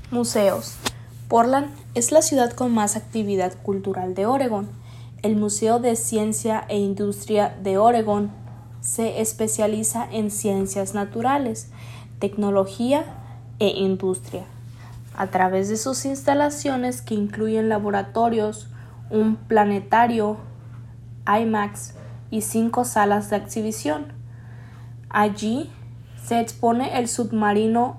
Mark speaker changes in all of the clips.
Speaker 1: Museos. Portland es la ciudad con más actividad cultural de Oregón. El Museo de Ciencia e Industria de Oregón se especializa en ciencias naturales, tecnología e industria, a través de sus instalaciones que incluyen laboratorios, un planetario, IMAX y 5 salas de exhibición. Allí se expone el submarino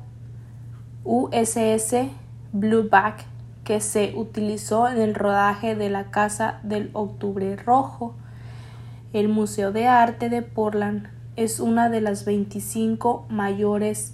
Speaker 1: USS Blueback que se utilizó en el rodaje de La Casa del Octubre Rojo. El Museo de Arte de Portland es una de las 25 mayores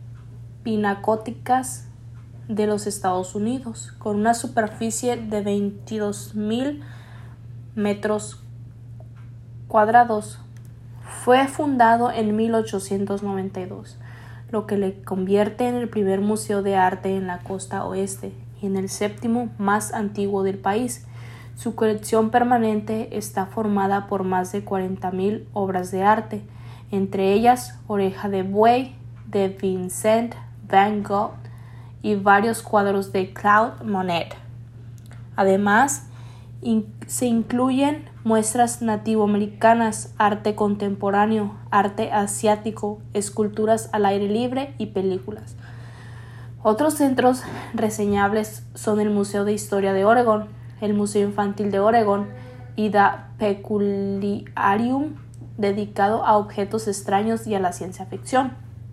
Speaker 1: pinacóticas de los Estados Unidos, con una superficie de 22,000 metros cuadrados. Fue fundado en 1892, lo que le convierte en el primer museo de arte en la costa oeste y en el séptimo más antiguo del país. Su colección permanente está formada por más de 40,000 obras de arte, entre ellas Oreja de Buey de Vincent Van Gogh y varios cuadros de Claude Monet. Además, se incluyen muestras nativoamericanas, arte contemporáneo, arte asiático, esculturas al aire libre y películas. Otros centros reseñables son el Museo de Historia de Oregón, el Museo Infantil de Oregón y The Peculiarium, dedicado a objetos extraños y a la ciencia ficción.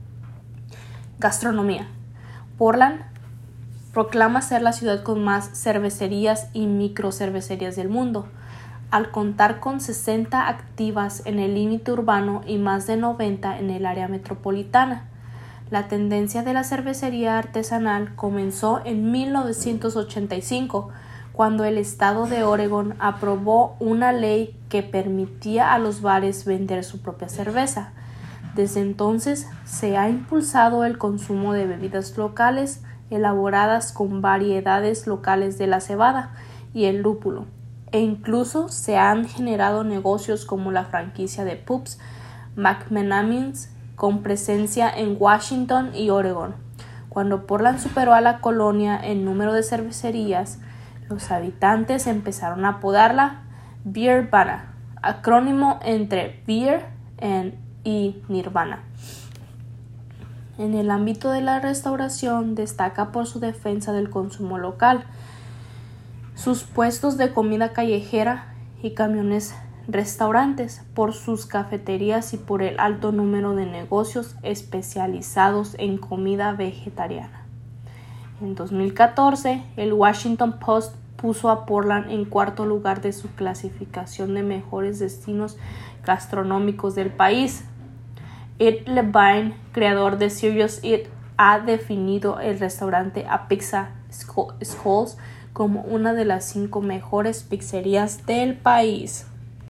Speaker 1: Gastronomía. Portland proclama ser la ciudad con más cervecerías y microcervecerías del mundo, al contar con 60 activas en el límite urbano y más de 90 en el área metropolitana. La tendencia de la cervecería artesanal comenzó en 1985, cuando el estado de Oregón aprobó una ley que permitía a los bares vender su propia cerveza. Desde entonces se ha impulsado el consumo de bebidas locales elaboradas con variedades locales de la cebada y el lúpulo, e incluso se han generado negocios como la franquicia de pubs McMenamins con presencia en Washington y Oregón. Cuando Portland superó a la colonia en número de cervecerías, los habitantes empezaron a apodarla Beervana, acrónimo entre Beer y Nirvana. En el ámbito de la restauración destaca por su defensa del consumo local, sus puestos de comida callejera y camiones restaurantes, por sus cafeterías y por el alto número de negocios especializados en comida vegetariana. En 2014, el Washington Post puso a Portland en cuarto lugar de su clasificación de mejores destinos gastronómicos del país. Ed Levine, creador de Serious Eat, ha definido el restaurante A Pizza Skulls como una de las 5 mejores pizzerías del país.